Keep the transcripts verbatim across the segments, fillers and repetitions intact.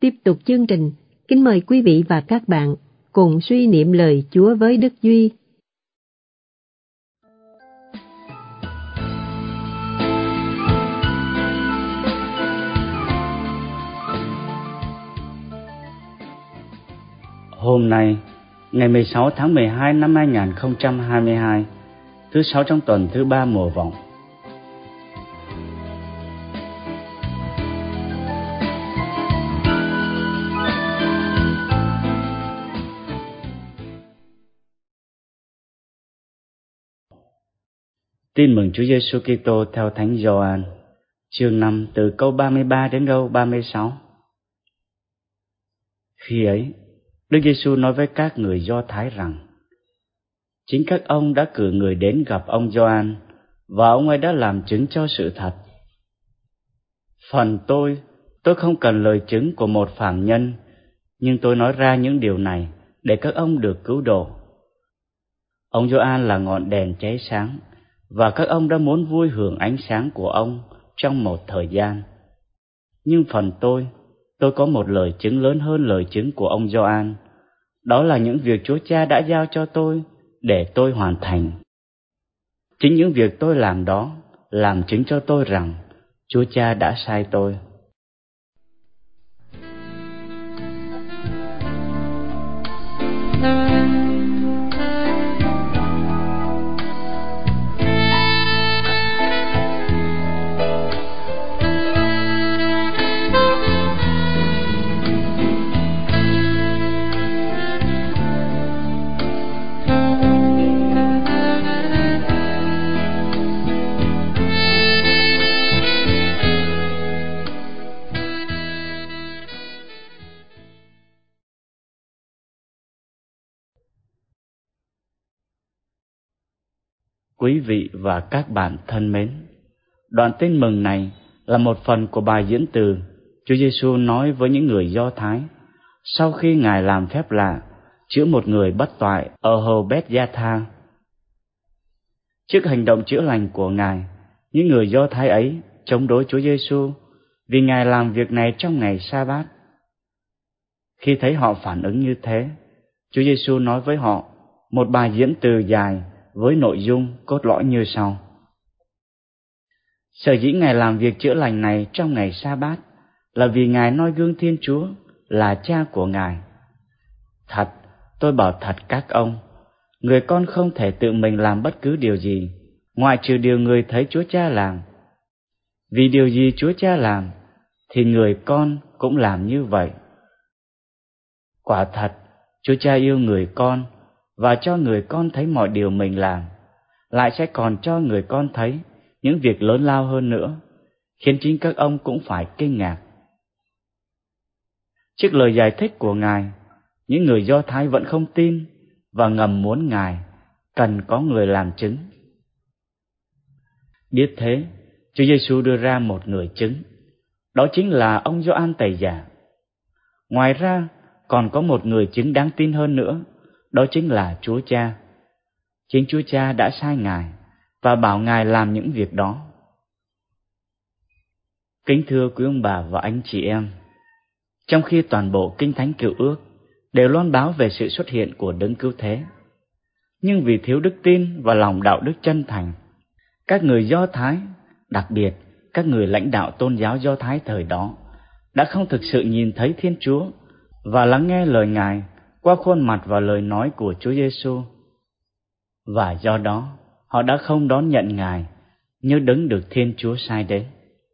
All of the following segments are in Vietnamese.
Tiếp tục chương trình, kính mời quý vị và các bạn cùng suy niệm lời Chúa với Đức Duy. Hôm nay, ngày mười sáu tháng mười hai năm hai nghìn không trăm hai mươi hai, thứ sáu trong tuần thứ ba mùa vọng. Tin mừng Chúa Giêsu Kitô theo Thánh Gioan, chương năm từ câu ba mươi ba đến câu ba mươi sáu. Khi ấy, Đức Giêsu nói với các người Do Thái rằng: chính các ông đã cử người đến gặp ông Gioan, và ông ấy đã làm chứng cho sự thật. Phần tôi, tôi không cần lời chứng của một phàm nhân, nhưng tôi nói ra những điều này để các ông được cứu độ. Ông Gioan là ngọn đèn cháy sáng, và các ông đã muốn vui hưởng ánh sáng của ông trong một thời gian. Nhưng phần tôi, tôi có một lời chứng lớn hơn lời chứng của ông Gioan. Đó là những việc Chúa Cha đã giao cho tôi để tôi hoàn thành. Chính những việc tôi làm đó làm chứng cho tôi rằng Chúa Cha đã sai tôi. Quý vị và các bạn thân mến, đoạn tin mừng này là một phần của bài diễn từ Chúa Giêsu nói với những người Do Thái sau khi Ngài làm phép lạ chữa một người bất toại ở hồ Beth-gia-tha. Trước hành động chữa lành của Ngài, những người Do Thái ấy chống đối Chúa Giêsu vì Ngài làm việc này trong ngày Sa-bát. Khi thấy họ phản ứng như thế, Chúa Giêsu nói với họ một bài diễn từ dài với nội dung cốt lõi như sau. Sở dĩ Ngài làm việc chữa lành này trong ngày Sa-bát là vì Ngài noi gương Thiên Chúa là Cha của Ngài. Thật, tôi bảo thật các ông, người con không thể tự mình làm bất cứ điều gì, ngoại trừ điều người thấy Chúa Cha làm. Vì điều gì Chúa Cha làm, thì người con cũng làm như vậy. Quả thật, Chúa Cha yêu người con và cho người con thấy mọi điều mình làm, lại sẽ còn cho người con thấy những việc lớn lao hơn nữa, khiến chính các ông cũng phải kinh ngạc. Trước lời giải thích của Ngài, những người Do Thái vẫn không tin và ngầm muốn Ngài cần có người làm chứng. Biết thế, Chúa Giêsu đưa ra một người chứng, đó chính là ông Gioan Tẩy Giả. Ngoài ra, còn có một người chứng đáng tin hơn nữa, đó chính là Chúa Cha. Chính Chúa Cha đã sai Ngài và bảo Ngài làm những việc đó. Kính thưa quý ông bà và anh chị em, trong khi toàn bộ Kinh Thánh Cựu Ước đều loan báo về sự xuất hiện của Đấng Cứu Thế, nhưng vì thiếu đức tin và lòng đạo đức chân thành, các người Do Thái, đặc biệt các người lãnh đạo tôn giáo Do Thái thời đó, đã không thực sự nhìn thấy Thiên Chúa và lắng nghe lời Ngài qua khuôn mặt và lời nói của Chúa Giêsu. Và do đó, họ đã không đón nhận Ngài như Đấng được Thiên Chúa sai đến.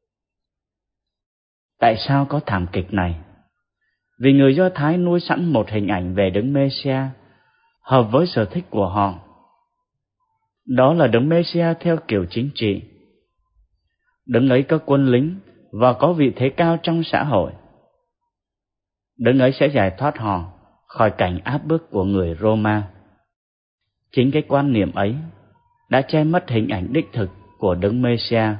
Tại sao có thảm kịch này? Vì người Do Thái nuôi sẵn một hình ảnh về Đấng Mê-si-a hợp với sở thích của họ. Đó là Đấng Mê-si-a theo kiểu chính trị. Đấng ấy có quân lính và có vị thế cao trong xã hội. Đấng ấy sẽ giải thoát họ khỏi cảnh áp bức của người Roma. Chính cái quan niệm ấy đã che mất hình ảnh đích thực của Đấng Mê-si-a.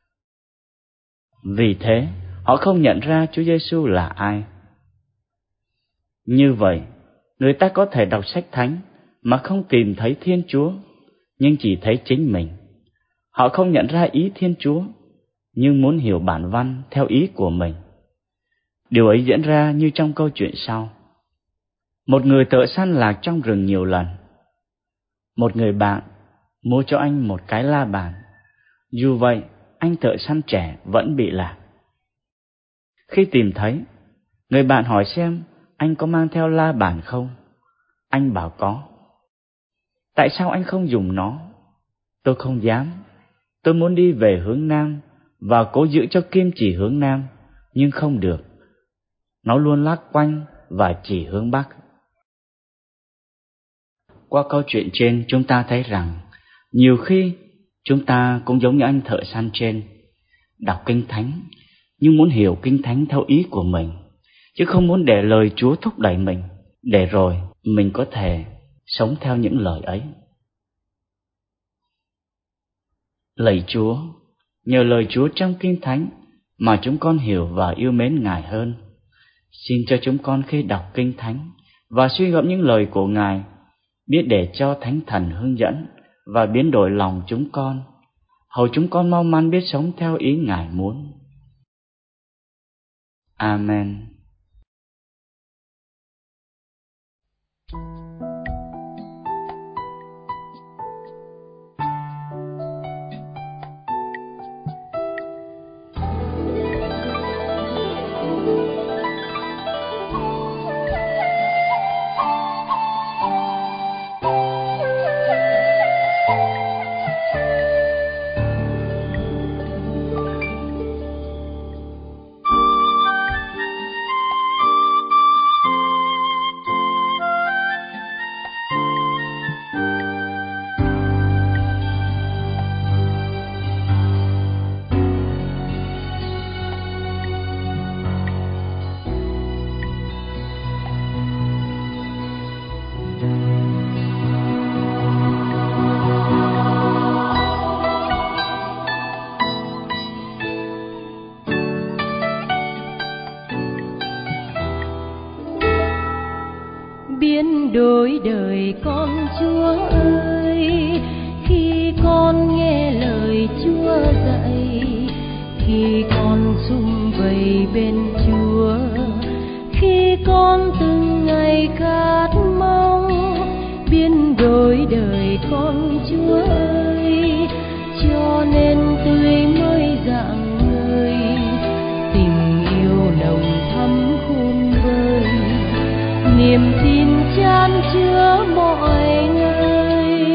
Vì thế, họ không nhận ra Chúa Giêsu là ai. Như vậy, người ta có thể đọc sách Thánh mà không tìm thấy Thiên Chúa, nhưng chỉ thấy chính mình. Họ không nhận ra ý Thiên Chúa, nhưng muốn hiểu bản văn theo ý của mình. Điều ấy diễn ra như trong câu chuyện sau. Một người thợ săn lạc trong rừng nhiều lần. Một người bạn mua cho anh một cái la bàn. Dù vậy, anh thợ săn trẻ vẫn bị lạc. Khi tìm thấy, người bạn hỏi xem anh có mang theo la bàn không. Anh bảo có. Tại sao anh không dùng nó? Tôi không dám. Tôi muốn đi về hướng Nam và cố giữ cho kim chỉ hướng Nam, nhưng không được. Nó luôn lắc quanh và chỉ hướng Bắc. Qua câu chuyện trên, chúng ta thấy rằng nhiều khi chúng ta cũng giống như anh thợ săn trên, đọc Kinh Thánh nhưng muốn hiểu Kinh Thánh theo ý của mình, chứ không muốn để lời Chúa thúc đẩy mình, để rồi mình có thể sống theo những lời ấy. Lạy Chúa, nhờ lời Chúa trong Kinh Thánh mà chúng con hiểu và yêu mến Ngài hơn. Xin cho chúng con khi đọc Kinh Thánh và suy ngẫm những lời của Ngài, biết để cho Thánh Thần hướng dẫn và biến đổi lòng chúng con, hầu chúng con mau mắn biết sống theo ý Ngài muốn. Amen. Biến đổi đời con Chúa ơi, khi con nghe lời Chúa dạy, khi con sum vầy bên Chúa, khi con từng ngày khát mong. Biến đổi đời con Chúa ơi, cho nên tươi mới rạng ngời, tình yêu nồng thắm khôn vơi, niềm tin chan chứa mọi người.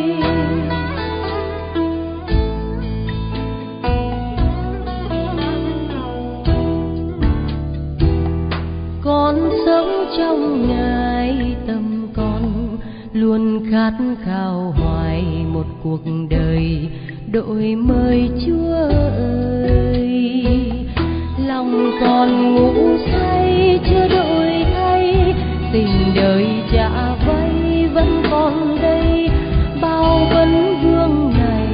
Con sống trong Ngài, tâm con luôn khát khao hoài một cuộc đời đổi mới Chúa ơi. Lòng còn ngủ say chưa đổi thay, tình đời chả vây vẫn còn đây, bao vấn vương này.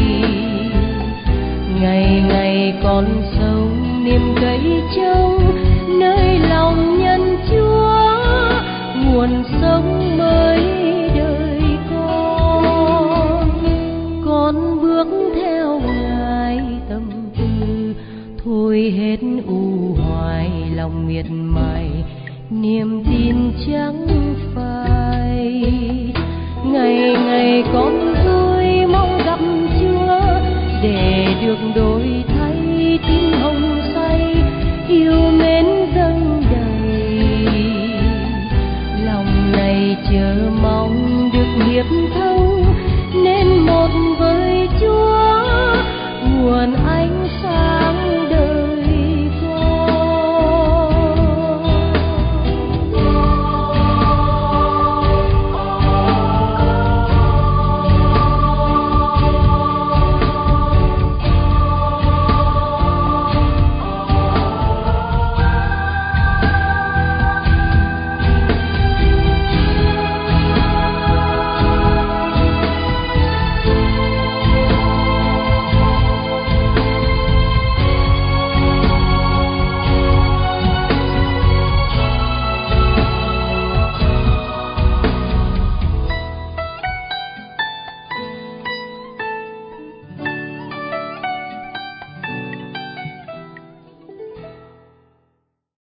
Ngày ngày con sống niềm cậy trông nơi lòng nhân Chúa, nguồn sống mới đời con. Con bước theo Ngài tâm tư, thôi hết u hoài lòng miệt mài, niềm tin chẳng phai. Ngày ngày con vui mong gặp Chúa, để được đổi thay tim hồng say, yêu mến dâng đầy. Lòng này chờ mong được hiệp